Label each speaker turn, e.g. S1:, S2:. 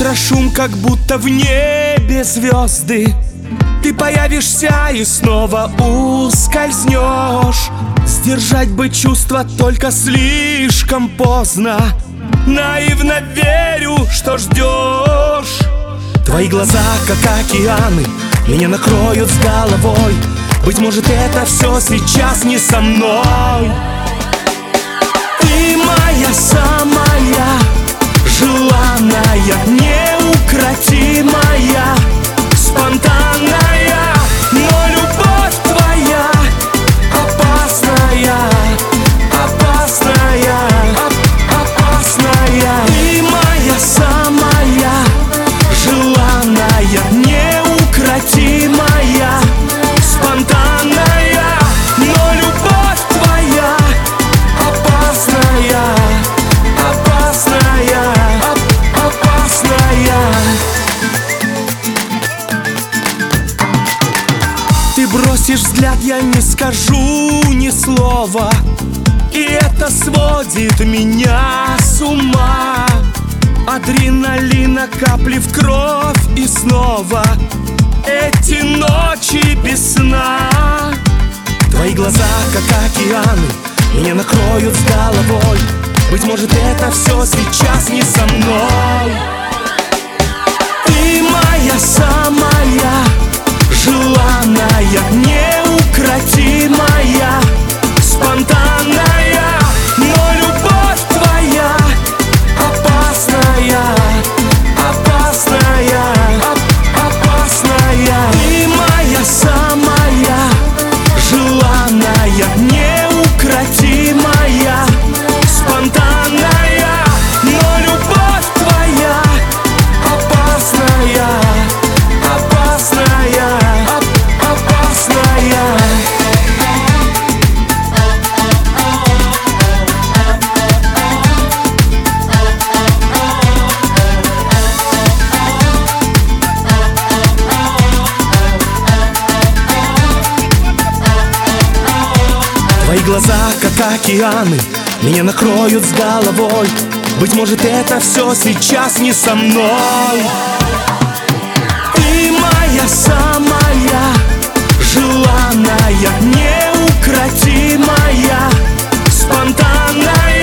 S1: утро шум, как будто в небе звезды. Ты появишься и снова ускользнешь. Сдержать бы чувства только слишком поздно. Наивно верю, что ждешь. Твои глаза, как океаны, меня накроют с головой. Быть может, это все сейчас не со мной. Ты моя самая желанная, неукротимая, спонтанная, но любовь твоя опасная, опасная, опасная. Ты моя самая желанная, неукротимая, спонтанная, но любовь твоя опасная, опасная, опасная. Ты бросишь взгляд, я не скажу ни слова, и это сводит меня с ума. Адреналина, капли в кровь и снова эти ночи без сна. Твои глаза, как океаны, меня накроют с головой. Быть может, это все сейчас не со мной. Ты моя самая желанная, неукротимая, спонтанная, но любовь твоя опасная, опасная, опасная. Ты моя самая желанная, неукротимая, спонтанная, но любовь твоя опасная, опасная, опасная. Твои глаза, как океаны, меня накроют с головой. Быть может, это все сейчас не со мной. Ты моя самая желанная, неукротимая, спонтанная,